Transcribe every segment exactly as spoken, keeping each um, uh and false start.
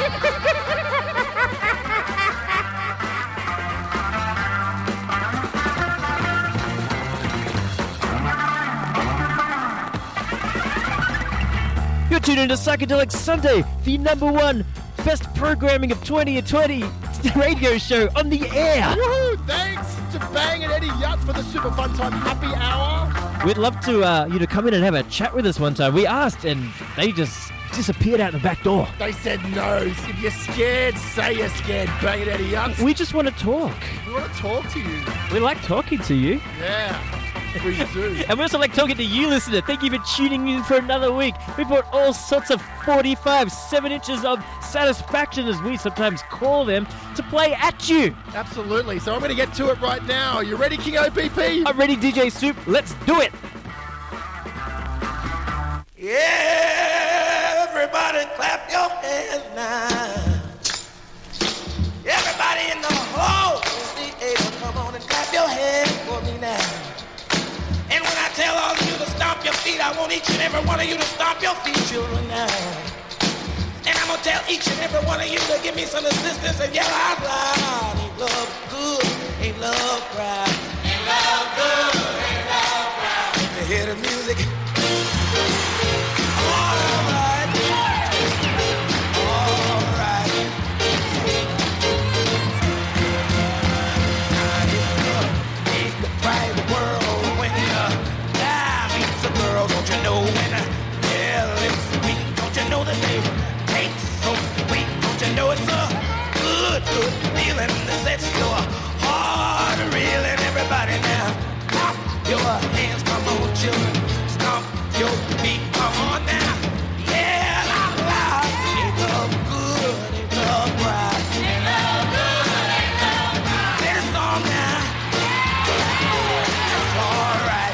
You're tuned into Psychedelic Sunday, the number one best programming of twenty twenty radio show on the air. Woohoo! Thanks to Bang and Eddie Yutz for the super fun time happy hour. We'd love to uh, you to come in and have a chat with us one time. We asked, and they just disappeared out the back door. They said no. If you're scared, say you're scared. Bang and Eddie Yutz. We just want to talk. We want to talk to you. We like talking to you. Yeah. We do. And we also like talking to you, listener. Thank you for tuning in for another week. We brought all sorts of forty-five, seven inches of satisfaction, as we sometimes call them, to play at you. Absolutely. So I'm going to get to it right now. You ready, King O P P? I'm ready, D J Soup. Let's do it. Yeah, everybody clap your hands now. Everybody in the hall is the able. Come on and clap your hands for me now. And when I tell all of you to stomp your feet, I want each and every one of you to stomp your feet, children, now. And I'm going to tell each and every one of you to give me some assistance and yell out loud. Ain't love good, ain't love cry. Ain't love good, ain't love cry. Let me hear the music. All right. All right. Ain't the private world. Girl, don't you know when I tell it's sweet? Don't you know that they taste so sweet? Don't you know it's a good, good feeling that sets your heart reeling? Everybody now, clap your hands, come on, children. Stomp your feet, come on now. Yeah, loud, loud. Ain't love good, ain't love right. Ain't love good, ain't love right. Say the song now. That's all right.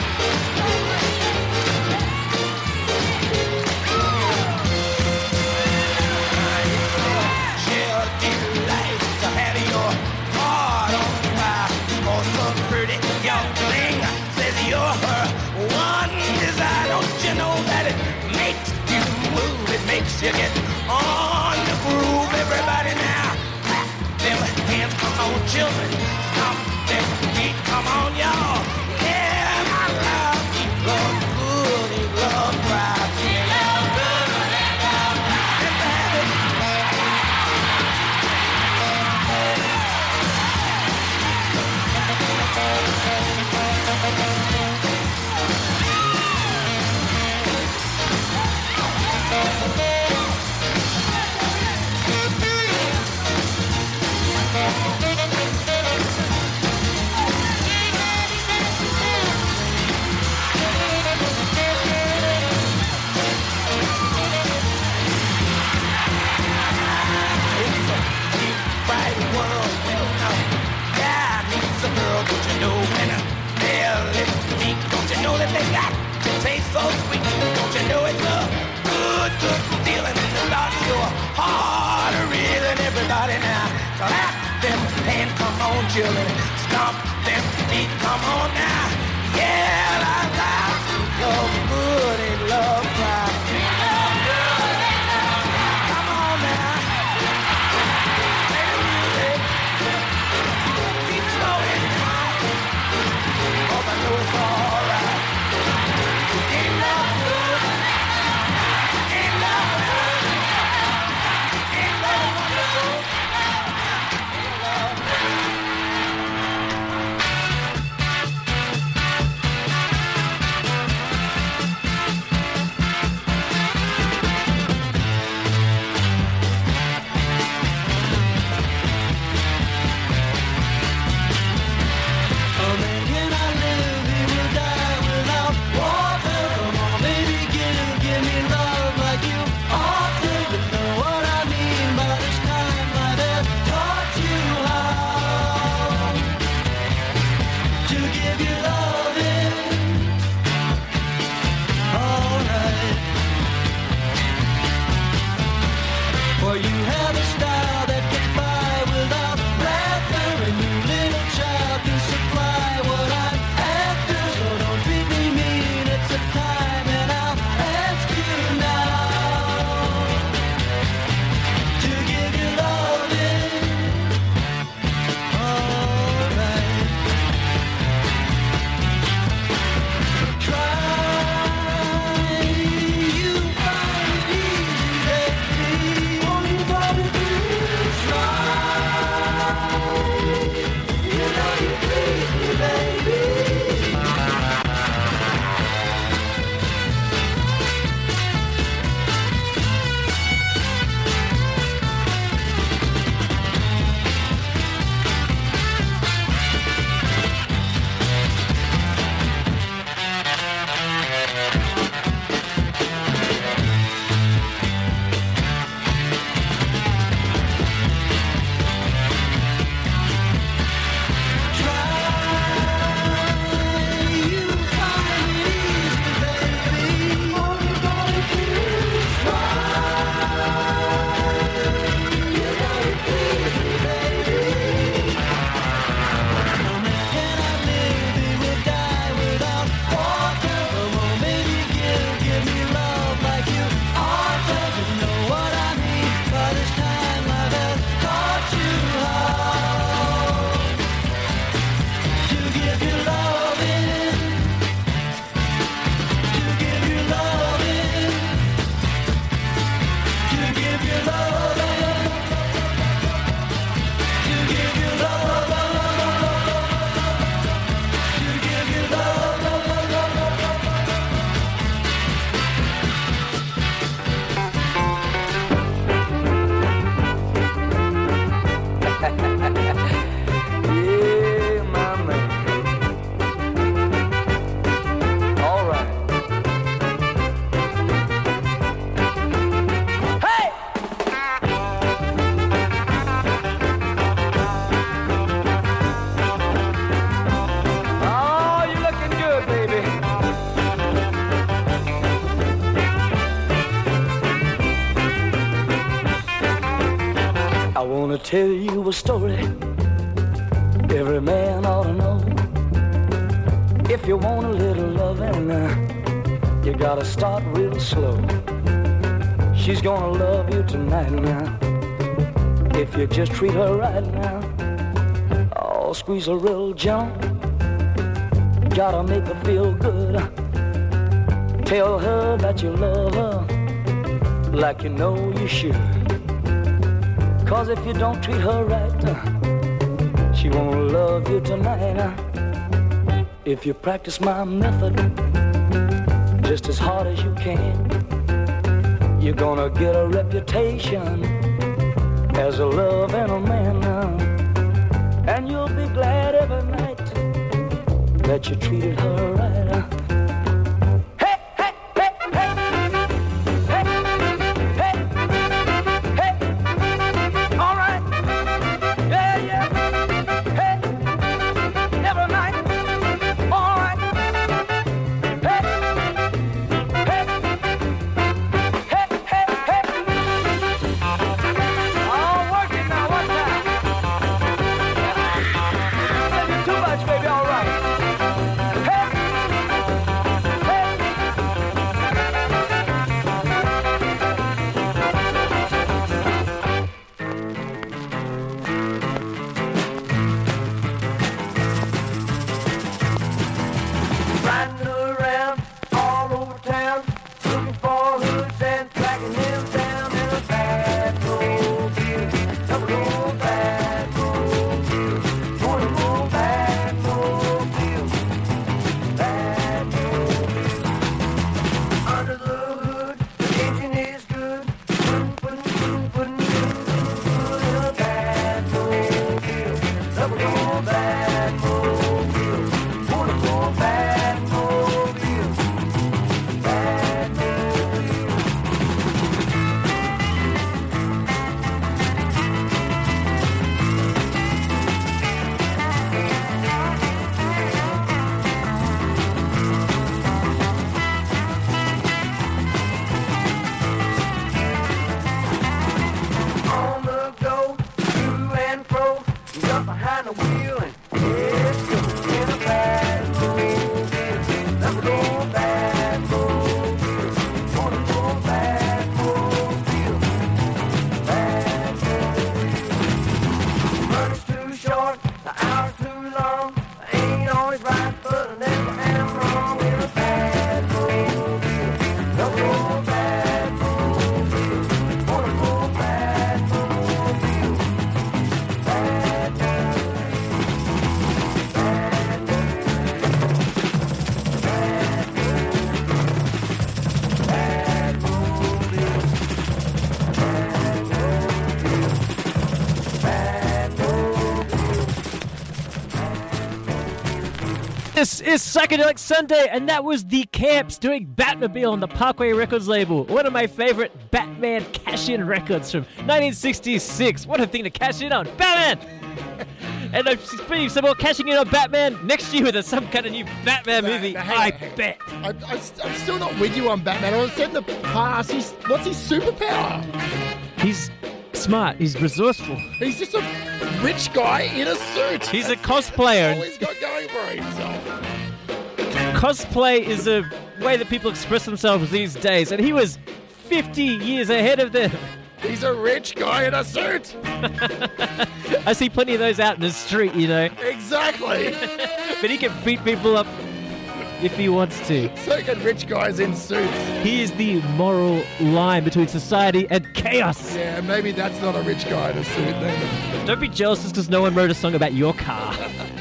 You're her one desire. Don't you know that it makes you move? It makes you get on the groove. Everybody now, clap them hands, come on, children. Stomp them feet, come on, y'all. Yeah, I love love good, ain't love right. Ain't love good, ain't love right. Girl, don't you know when I tell it's sweet? Don't you know that they got to taste so sweet? Don't you know it's a good, good feeling in the start of your heart reeling? Everybody now, clap them hands, come on, children. Stomp them feet, come on now. Yeah, la la. Love good and love cry. Love good and love cry. Come on now. Play the music. Keep slowing. I know it's all right. Ain't love good. Ain't love good. Ain't love wonderful. Ain't love good. tell you a story every man ought to know. If you want a little loving, uh, you gotta start real slow. She's gonna love you tonight now, if you just treat her right now. Oh, squeeze her real gentle, gotta make her feel good. Tell her that you love her like you know you should. Cause if you don't treat her right, uh, she won't love you tonight. uh. If you practice my method just as hard as you can, you're gonna get a reputation as a love and a man. uh. And you'll be glad every night that you treated her right. uh. This is Psychedelic Sunday, and that was The Camps doing Batmobile on the Parkway Records label. One of my favorite Batman cash-in records from nineteen sixty-six. What a thing to cash in on. Batman! And I'm speaking some more cashing in on Batman next year with some kind of new Batman Nah, movie. nah, hang I on, hang on. bet. I, I, I'm still not with you on Batman. I said in the past, he's, what's his superpower? He's smart. He's resourceful. He's just a rich guy in a suit. He's a That's cosplayer. all he's got going for himself. Cosplay is a way that people express themselves these days, and he was fifty years ahead of them. He's a rich guy in a suit. I see plenty of those out in the street, you know. Exactly. But he can beat people up if he wants to. So can rich guys in suits. He is the moral line between society and chaos. Yeah, maybe that's not a rich guy in a suit then. Don't be jealous just because no one wrote a song about your car.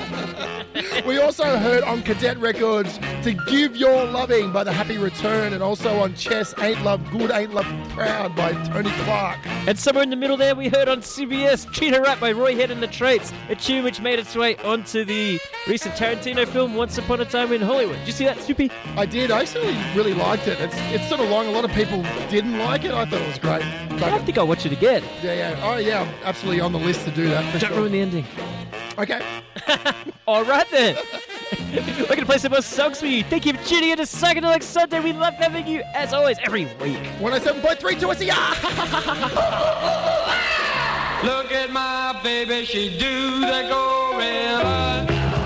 We also heard on Cadet Records To Give Your Loving by The Happy Return, and also on Chess Ain't Love Good, Ain't Love Proud by Tony Clark. And somewhere in the middle there we heard on C B S Treat Her Right by Roy Head and the Traits, a tune which made its way onto the recent Tarantino film Once Upon a Time in Hollywood. Did you see that, Soupy? I did. I actually really liked it. It's it's sort of long. A lot of people didn't like it. I thought it was great. I think I'll watch it again. Yeah, yeah. Oh, yeah. I'm absolutely on the list to do that. For Don't sure. ruin the ending. Okay. All right then. We're going to play some more songs for you. Thank you for tuning in to Psychedelic Sunday. We love having you, as always, every week. one oh seven point three to S E R. Look at my baby, she do the gorilla.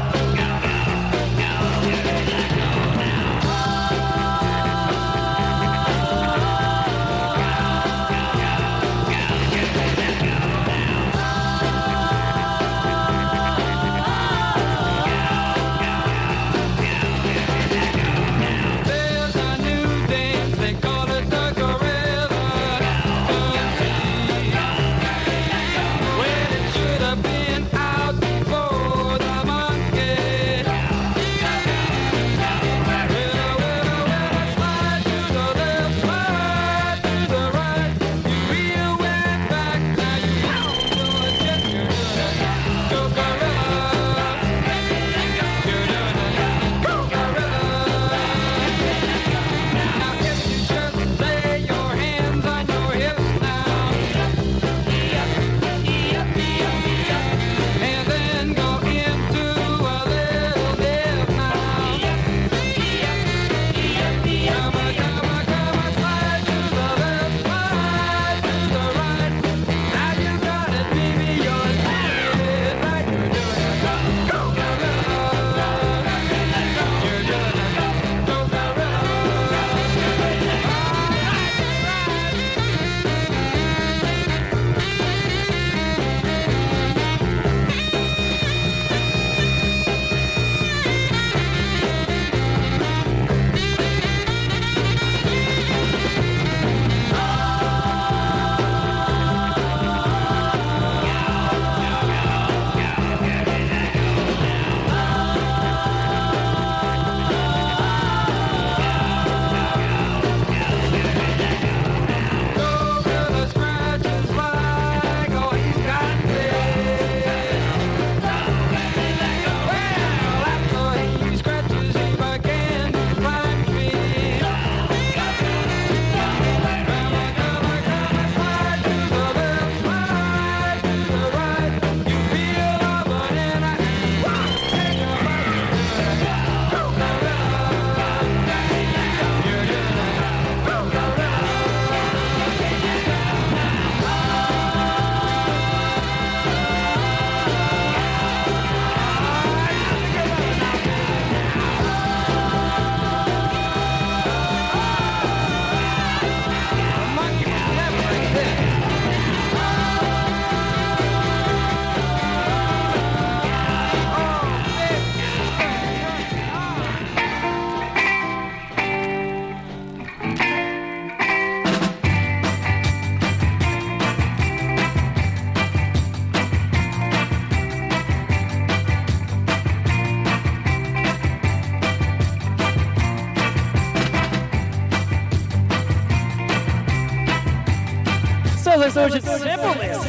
Sounds like such a simple list.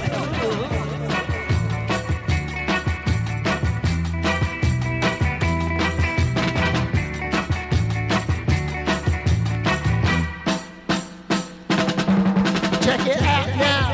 Check it out now.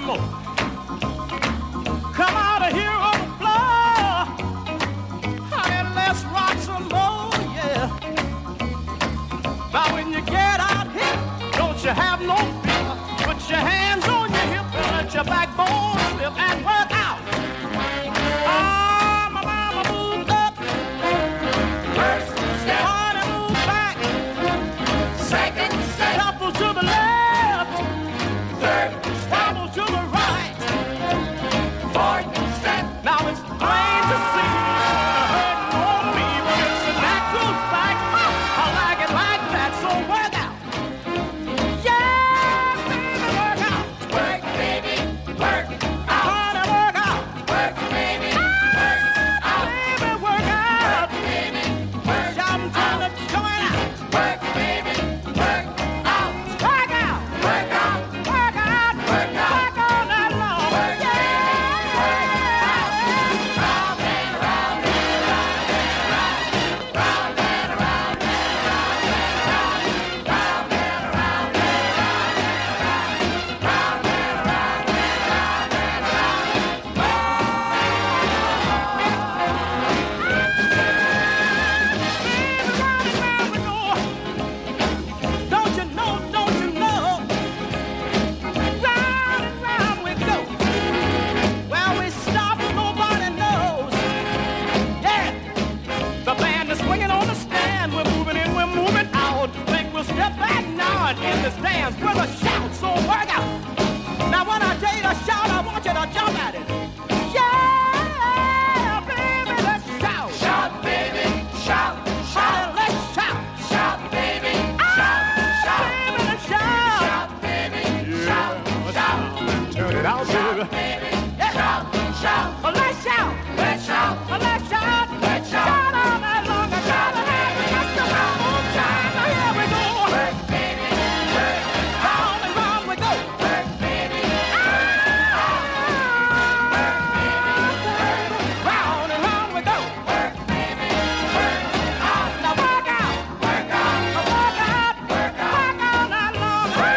some more. Come out of here on the floor. Honey, let's rock some more, yeah. Now when you get out here, don't you have no fear. Put your hands on your hip and let your backbone slip and work out. Ah, my mama moved up. First step. Honey, move back. Second step. Shuffle to the left. Third step. Wobble to the right. Fourth step. Now it's plain to see. Hurting on me, but it's a natural fact. I like it like that, so work out. Yeah, baby, work out. Work, baby, work out. Honey, work out. Work, baby, work out. Baby, work out. Work, baby, work out. I'm trying to join out. Work, baby, work out. Work out. Work out. Work out. Work out. Work all night long. Work, yeah. Work out. Round and round and round and round. Round and round and round and round. Round and round and round and round. Round and round and round and round. Baby, round and round we go. Don't you know, don't you know? Round and round we go. Well, we stop, nobody knows. Yeah, the band is swinging on the stand. We're moving in, we're moving out. Think we'll step back now and end this dance with a shout. So work out. Now when I tell you to shout, I want you to jump at it. Yeah, baby, let's shout. Shout, baby, shout, shout. Let's shout. Shout, baby, shout, shout. Baby, let's shout. Shout, baby, shout, shout. Turn it out, baby. Yeah. Shout, shout. Well, let's shout. Let's shout. Well, let's shout. Let's shout. Shout all night long. and Shout all night. Just a one more time. Now here we go. Work, baby, work. Round and round we go. Work, baby, round and round we go. Work, baby, work out. Now work out. Work out. Work out. Work out. Work all night long. Work,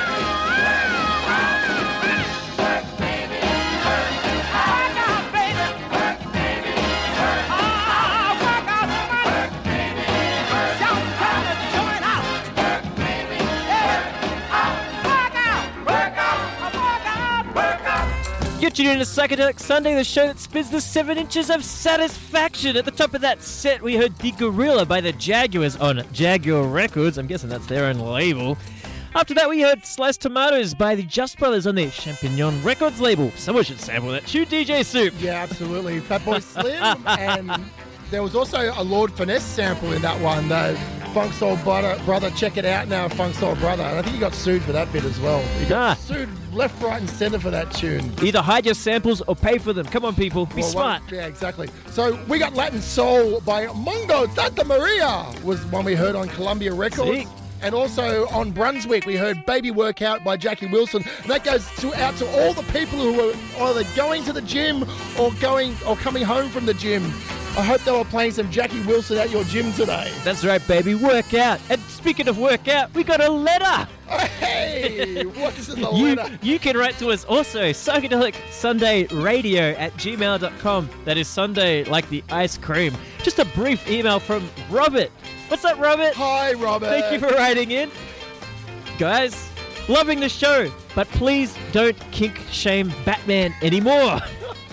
work, baby, work out, baby. Work, baby, work ah, work out, woman. Work, baby, work. Shout, tell it, join out. Work, baby, yeah. Work out. Work out. Work out. Work out. You're tuning in to Psychedelic Sunday, the show that spins the seven inches of satisfaction. At the top of that set, we heard The Gorilla by the Jaguars on Jaguar Records. I'm guessing that's their own label. After that, we heard Sliced Tomatoes by the Just Brothers on their Champignon Records label. Someone should sample that tune, D J Soup. Yeah, absolutely. Fatboy Slim, and there was also a Lord Finesse sample in that one. The Funk Soul Brother, brother, check it out now, Funk Soul Brother. And I think he got sued for that bit as well. He got Ah. sued left, right, and centre for that tune. Either hide your samples or pay for them. Come on, people. Be Well, smart. one- yeah, exactly. So we got Latin Soul by Mongo Santa Maria was one we heard on Columbia Records. Sick. And also on Brunswick, we heard Baby Workout by Jackie Wilson. And that goes to, out to all the people who are either going to the gym or going or coming home from the gym. I hope they were playing some Jackie Wilson at your gym today. That's right, baby. Work out. And speaking of workout, we got a letter. Hey, what is in the You, letter? you can write to us also, Psychedelic Sunday Radio at gmail dot com. That is Sunday like the ice cream. Just a brief email from Robert. What's up, Robert? Hi, Robert. Thank you for writing in. Guys, loving the show, but please don't kink shame Batman anymore.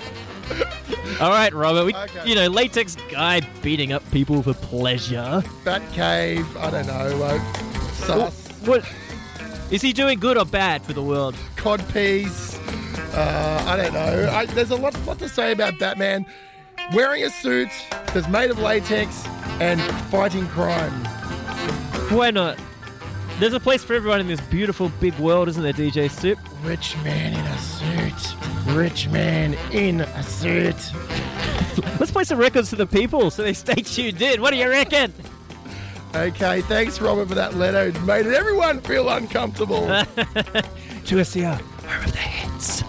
All right, Robert. We, Okay. You know, latex guy beating up people for pleasure. Batcave, I don't know. Uh, sus, What? Is he doing good or bad for the world? codpiece. Uh, I don't know. I, there's a lot, lot to say about Batman. Wearing a suit that's made of latex and fighting crime. Why not? There's a place for everyone in this beautiful big world, isn't there, D J Soup? Rich man in a suit. Rich man in a suit. Let's play some records for the people so they stay tuned in. What do you reckon? Okay, thanks, Robert, for that letter. It made everyone feel uncomfortable. To us here, home of the hits.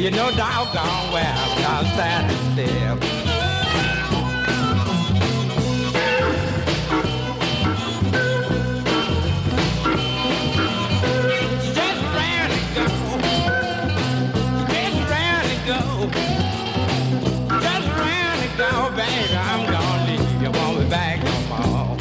You know doggone well I'm not standing still. Just round and go. Just round and go. Just round and go, baby. I'm gonna leave. You won't be back no more.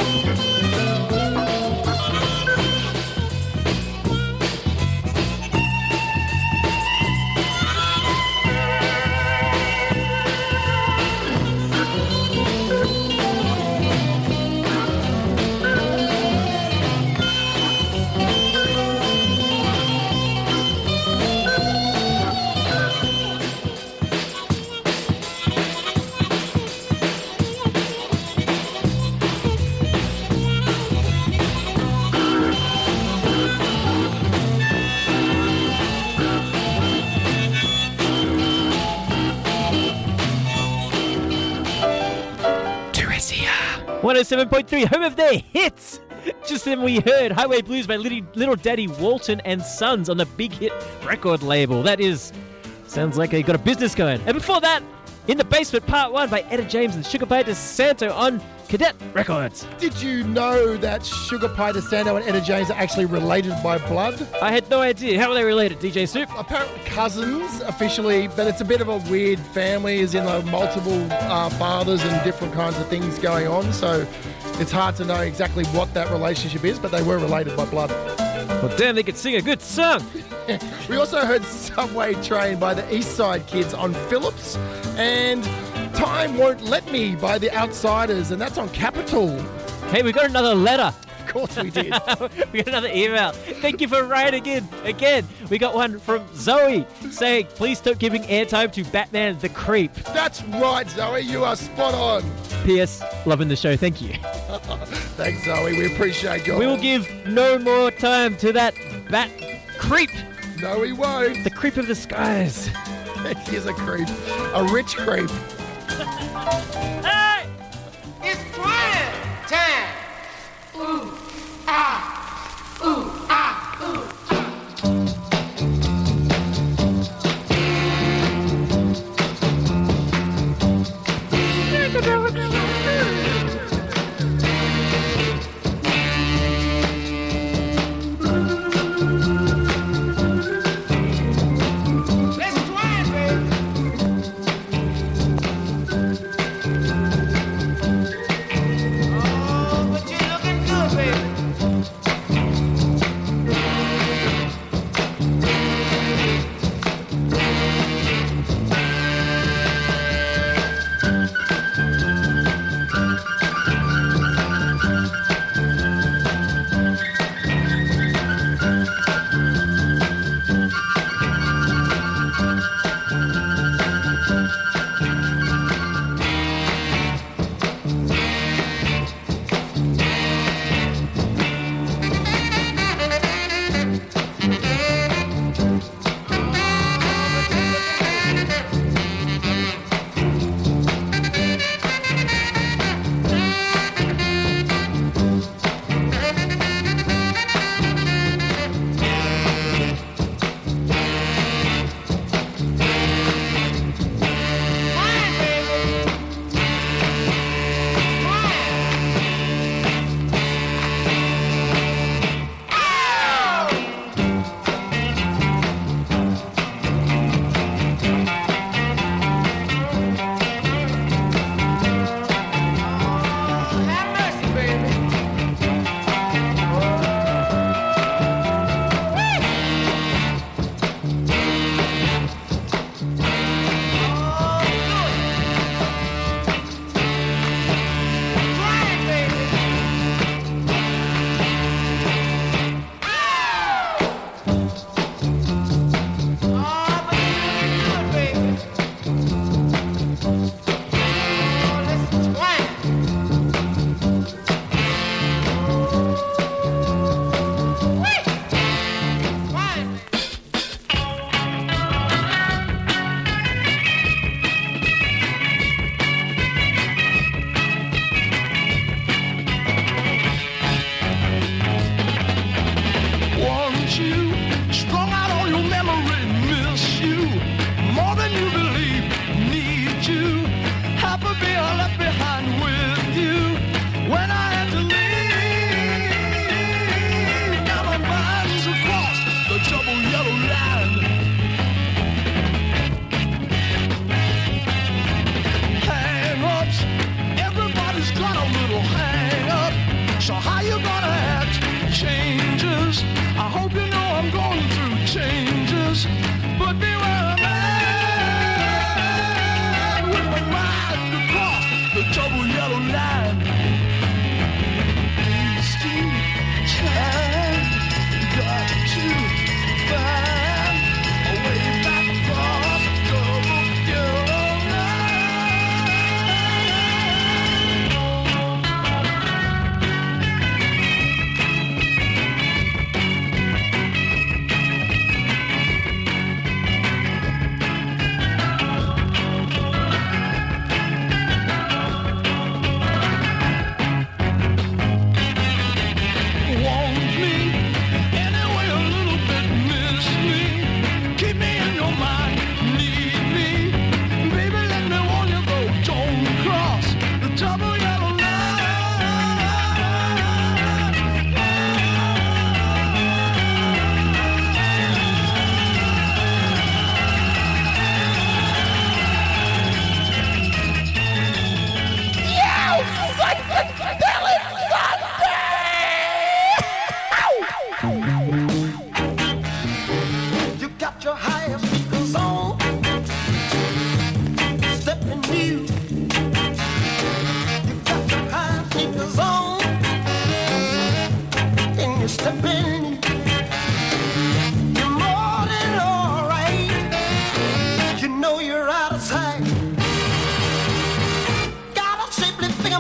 one oh seven point three, home of their hits. Just then we heard Highway Blues by Little, Little Daddy Walton and Sons on the Big Hit record label. That is, sounds like they got a business going. And before that, In the Basement Part one by Etta James and Sugar Pie DeSanto on Cadet Records. Did you know that Sugar Pie DeSanto and Etta James are actually related by blood? I had no idea. How are they related, D J Soup? Apparently cousins officially, but it's a bit of a weird family, as in like multiple uh, fathers and different kinds of things going on. So it's hard to know exactly what that relationship is, but they were related by blood. Well, damn, they could sing a good song. We also heard Subway Train by the East Side Kids on Phillips, and Time Won't Let Me by the Outsiders, and that's on Capitol. Hey, we got another letter. Of course we did. We got another email. Thank you for writing in. Again, we got one from Zoe saying, please stop giving airtime to Batman the Creep. That's right, Zoe. You are spot on. P S. Loving the show. Thank you. Thanks, Zoe. We appreciate your... We will give no more time to that Bat Creep. No, we won't. The creep of the skies. He is a creep. A rich creep. Hey! It's twine time. Ooh, ah, ooh, ah, ooh. Let's twine, baby. Oh, but you're looking good, baby.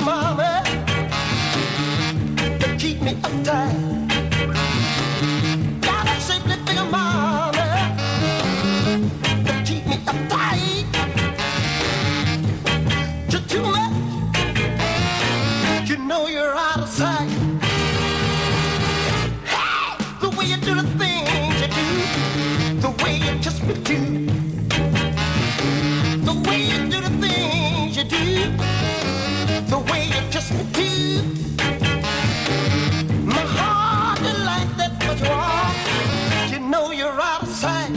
mama to keep me uptight. Got a simply bigger mama to keep me uptight. Just too much, you know you're out of sight. Hey, the way you do the things you do, the way you kiss me too, the way you do the things you do, the way you kiss me too. My heart is like that much wrong, you know you're out of sight.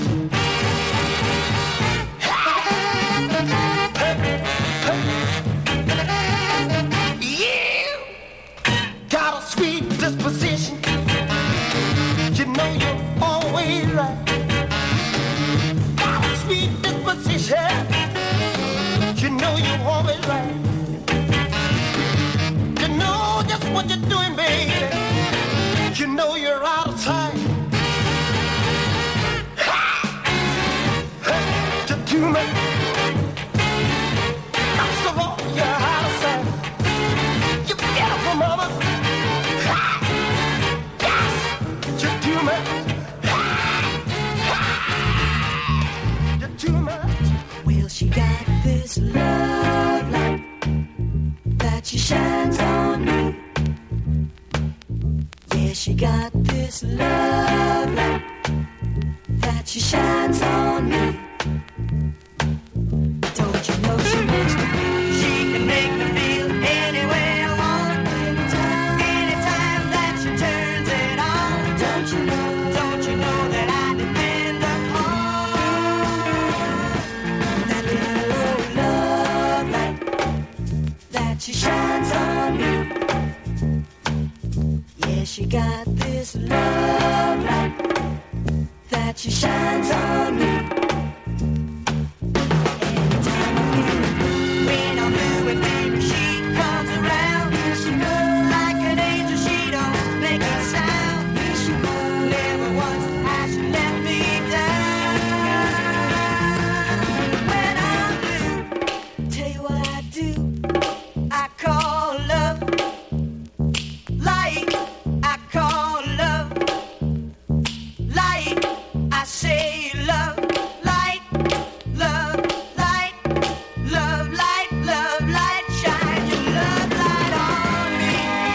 You got a sweet disposition, you know you're always right. Got a sweet disposition, you know you're always right. You know just what you're doing, baby, you know you're out of sight. You're too much. First of all, you're out of sight. You beautiful mama. Yes, you're too much. You're too much. Well, she got this love light that she shines on me. Yeah, she got this love light that she shines on me. Don't you know she makes me feel? She can make me feel any way I want. Anytime, anytime that she turns it on. Don't you know? Don't you know that I depend upon that little old love light that she shines on me? Yeah, she got this love light that she shines on me. Anytime I feel when I'm blue and baby she comes around, she goes like an angel, she don't make a sound. She goes never once has she let me down. When I'm blue, tell you what I do, I call love light, I call love light, I say love light, love light, love light, love light, shine your love light on me.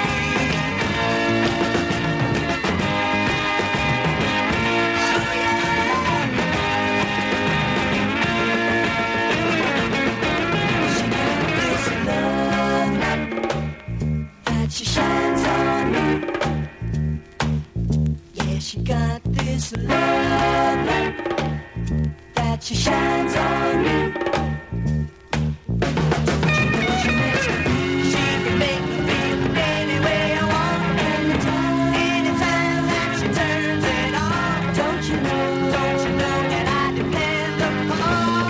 Oh yeah. She got this love light that she shines on me. Yeah, she got this love light that she shines on me. She makes me feel, she can make me feel any way I want. Anytime, anytime that she turns it on. Don't you know, don't you know that I depend upon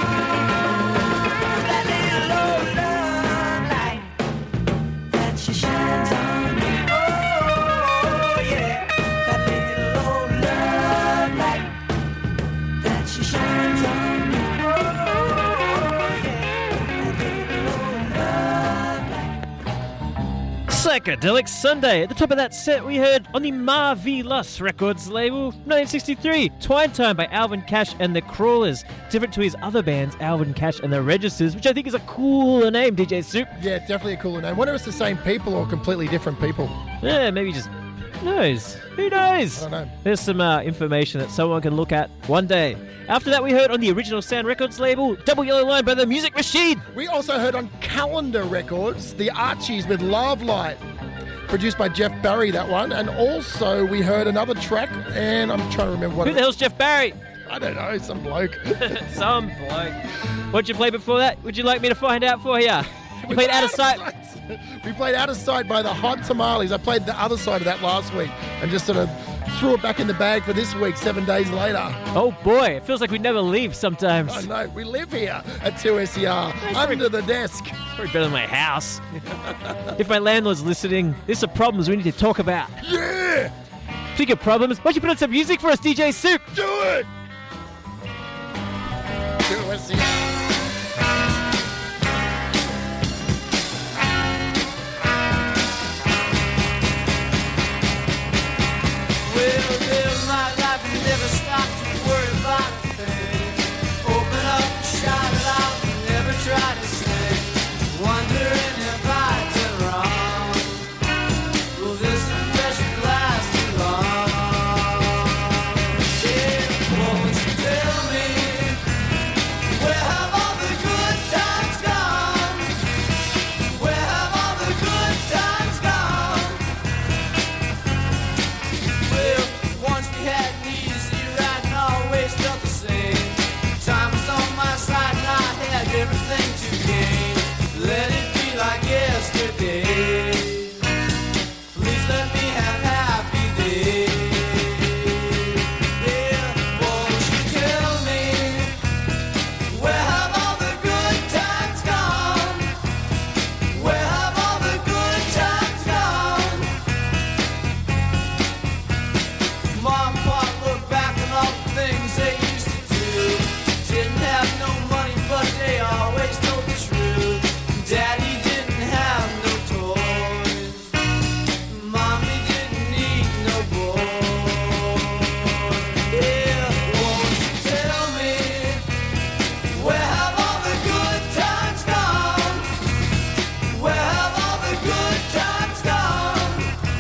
that little old love light that she shines on me. Oh yeah, that little old love light that she shines on me. Oh yeah, that little old love light. Psychedelic Sunday. At the top of that set, we heard on the Marvelous Records label, nineteen sixty-three, Twine Time by Alvin Cash and the Crawlers. Different to his other bands, Alvin Cash and the Registers, which I think is a cooler name, D J Soup. Yeah, definitely a cooler name. Wonder if it's the same people or completely different people. Yeah, maybe just... Who knows? Who knows? I don't know. There's some uh, information that someone can look at one day. After that, we heard on the Original Sound Records label, Double Yellow Line by the Music Machine. We also heard on Calendar Records, the Archies with Love Light, produced by Jeff Barry, that one. And also we heard another track, and I'm trying to remember what Who it the hell's Jeff Barry? I don't know, some bloke. Some bloke. What'd you play before that? Would you like me to find out for you? You played Out of Sight. We played Out of Sight by the Hot Tamales. I played the other side of that last week and just sort of threw it back in the bag for this week, seven days later. Oh boy, it feels like we never leave sometimes. I know, we live here at two S E R, under the desk. Probably better than my house. If my landlord's listening, there's some problems we need to talk about. Yeah! Speaking of problems, why don't you put on some music for us, D J Soup? Do it! two S E R. everything to gain. Let it be like yesterday. Please let me have happy days. Yeah, won't you tell me, where have all the good times gone? Where have all the good times gone? Mom and Pop look back on all the things they used to do. Didn't have no money, but they always told the truth. Daddy didn't have no toys. Mommy didn't need no boy. Yeah, won't you tell me, where have all the good times gone? Where have all the good times gone?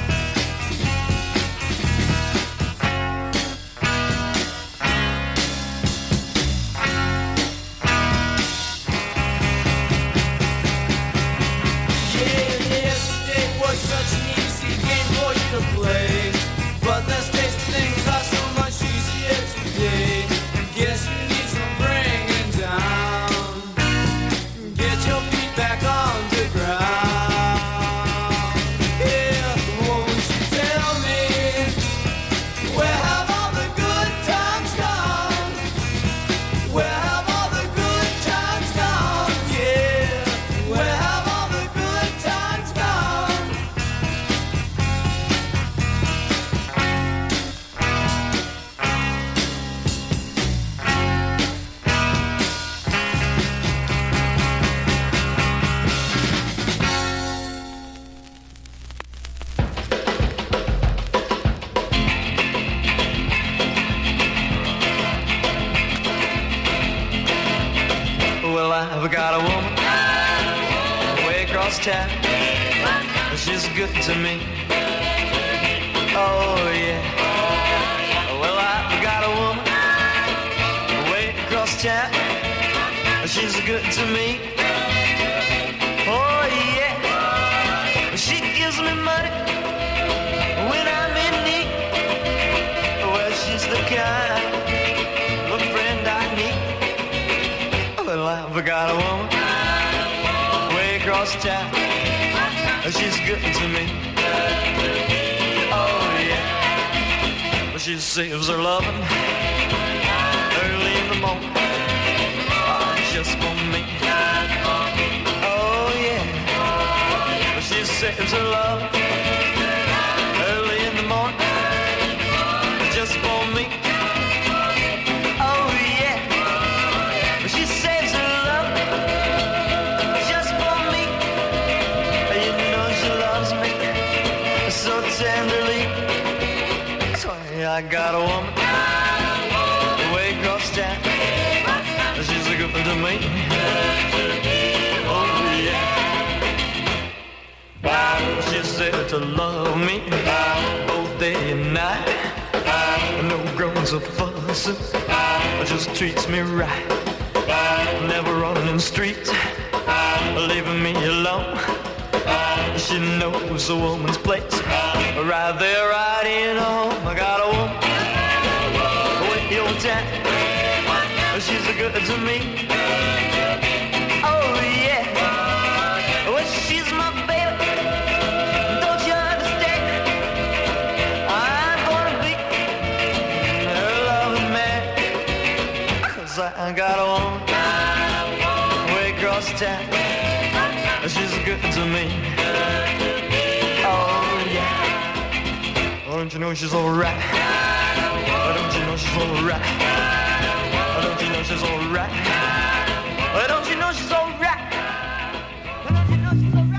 Yeah, yesterday was such an easy game for you to play. But let's face it, things are so much easier today. Guess you need some bringing down. Get your feet back on the ground. Yeah, won't you tell me, where have all the good times gone? Where have all the good times gone? Yeah, where have all the good times gone? Well, I've got a woman way across town. She's good to me. Oh, yeah. Well, I've got a woman way across town. She's good to me. Oh, yeah. She gives me money when I'm in need. Well, she's the kind of friend I need. Well, I've got a woman way across town. She's good to me. Oh, yeah. Well, she saves her loving early in the morning. Oh, just for me. Oh, yeah. Well, she saves her love early in the morning. Just for me. Oh, yeah. She saves her love just for me. You know she loves me so tenderly. So I got a woman way across town. She's good to me. Oh, yeah. She said to love me both day and night. No groans or fussing, just treats me right. Never running streets, leaving me alone. She knows a woman's place, right there, right in home. I got a woman way on town. She's good to me. Oh yeah, well she's my baby. Don't you understand? I'm gonna be her loving man. 'Cause I got a woman way across town. She's good to me. Oh yeah. Oh, don't you know she's alright? Oh, don't you know she's alright? Oh, don't you know she's alright? Oh, don't you know she's alright? Oh, don't you know she's alright?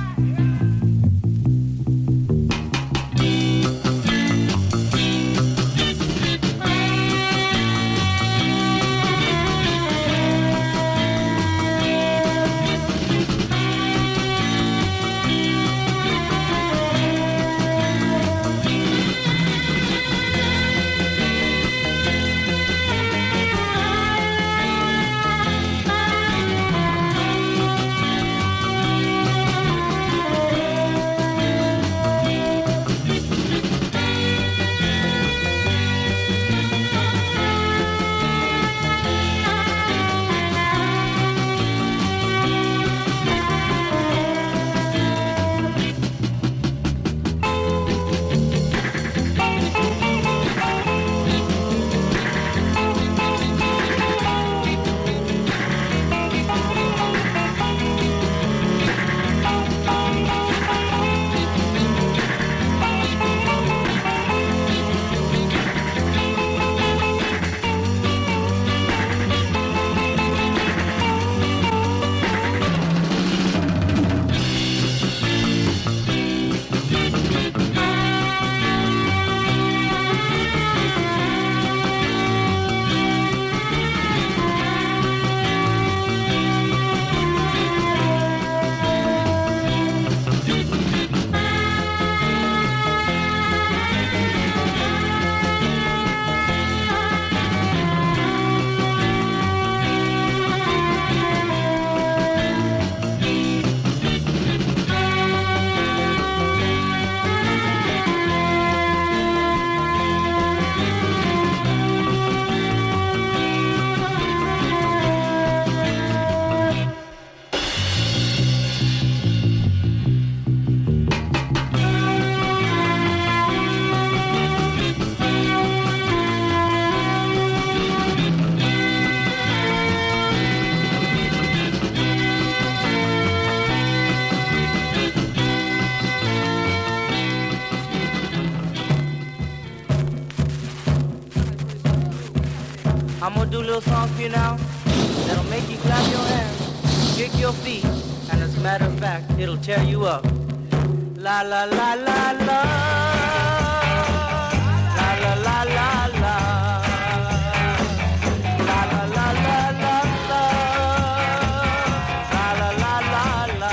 do a little song for you now that'll make you clap your hands, kick your feet, and as a matter of fact, it'll tear you up. La la la la la. La la la la la. La la la la la la. La la la la la.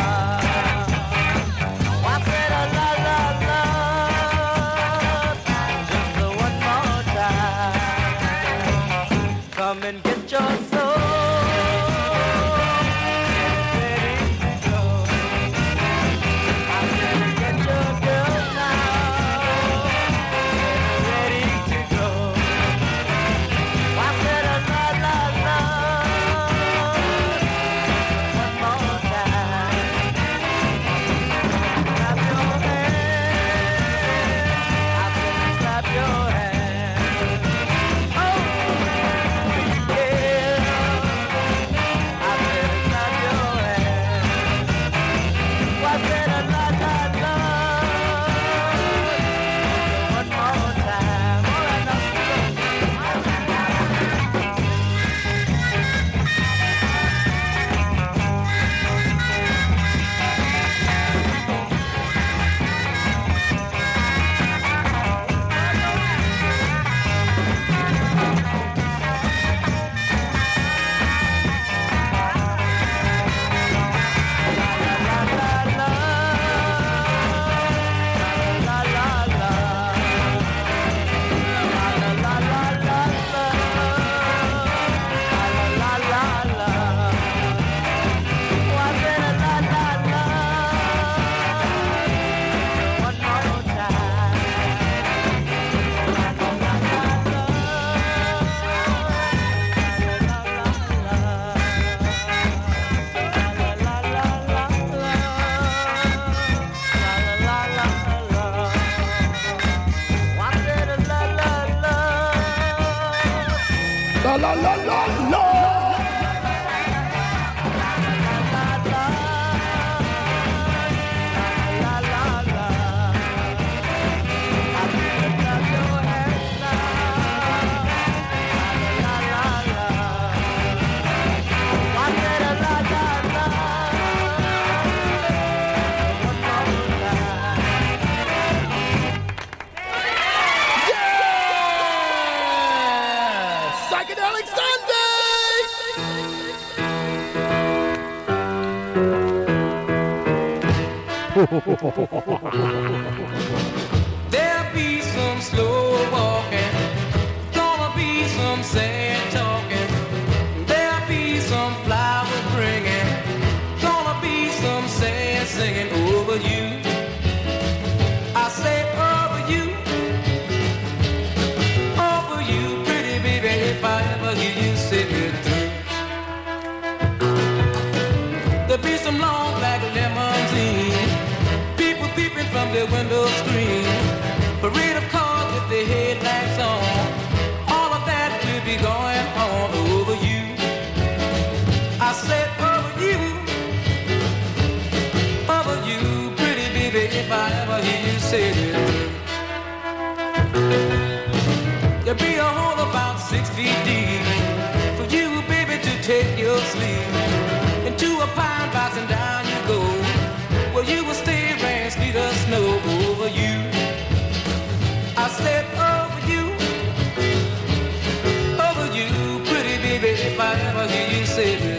I said a la la la. Just a one more time. Come and get your soul. La la la la. Psychedelic There'll be some slow walking, gonna be some sad talking. There'll be some flowers bringing, gonna be some sad singing over you. I say over you, over you, pretty baby, if I ever hear you say it through. There'll be some long black limousines, people peeping from their window screen, parade of cars with their headlights on. All of that will be going on over you. I said over you, over you, pretty baby, if I ever hear you say it. There'll be a hole about six feet deep for you, baby, to take your sleep. Into a pine box and down you go, where you will stay, rain, sleet, or snow over you. I said over you, over you, pretty baby, if I ever hear you say it.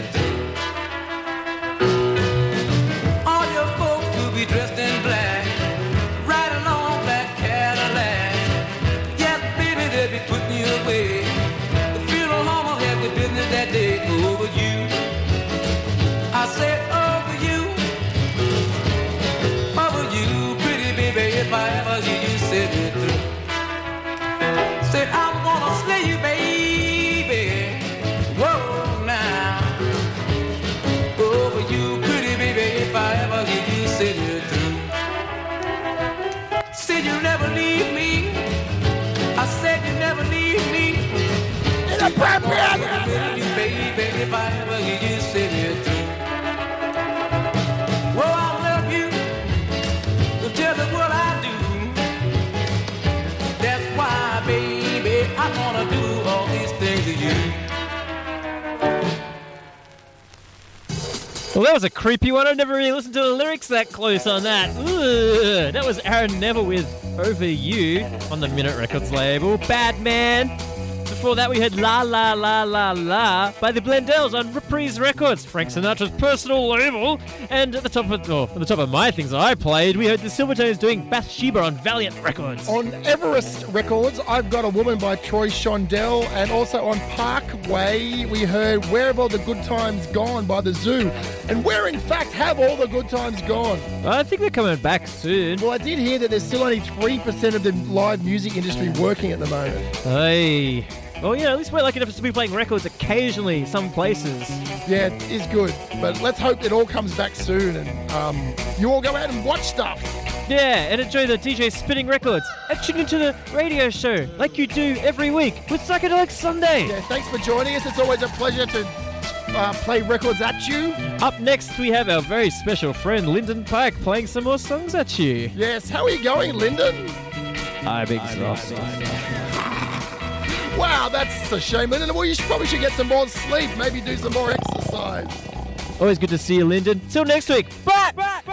All your folks will be dressed in black, riding on that Cadillac. Yes, baby, they'll be putting you away. The funeral home will have the business that day over you. I said over you, over you, pretty baby, if I ever hear you say it through. Said I'm gonna slay you, baby. Whoa, now. Over you, pretty baby, if I ever hear you say it through. Said you never leave me. I said you never leave me. Inappropriate. Baby, if I ever hear you say it through. Well, I love you. To tell the world I do. That's why, baby, I'm gonna do all these things to you. Well, that was a creepy one. I never really listened to the lyrics that close on that. Ugh. That was Aaron Neville with Over You on the Minute Records label. Batman. Before that, we had La La La La La by the Blendells on Reprise Records, Frank Sinatra's personal label. And at the top of oh, at the top of my things that I played, we heard the Silvertones doing Bathsheba on Valiant Records. On Everest Records, I've Got a Woman by Troy Shondell, and also on Parkway, we heard Where Have All the Good Times Gone by The Zoo. And where, in fact, have all the good times gone? I think they're coming back soon. Well, I did hear that there's still only three percent of the live music industry working at the moment. Hey. Well, yeah, at least we're lucky enough to be playing records occasionally, some places. Yeah, it is good. But let's hope it all comes back soon and um, you all go out and watch stuff. Yeah, and enjoy the D J Spinning Records. And tune into the radio show like you do every week with Psychedelic Sunday. Yeah, thanks for joining us. It's always a pleasure to uh, play records at you. Up next, we have our very special friend Lyndon Pike playing some more songs at you. Yes, how are you going, Lyndon? I'm exhausted. Wow, that's a shame, Lyndon. Well, you should, probably should get some more sleep. Maybe do some more exercise. Always good to see you, Lyndon. Till next week. Bye! Bye!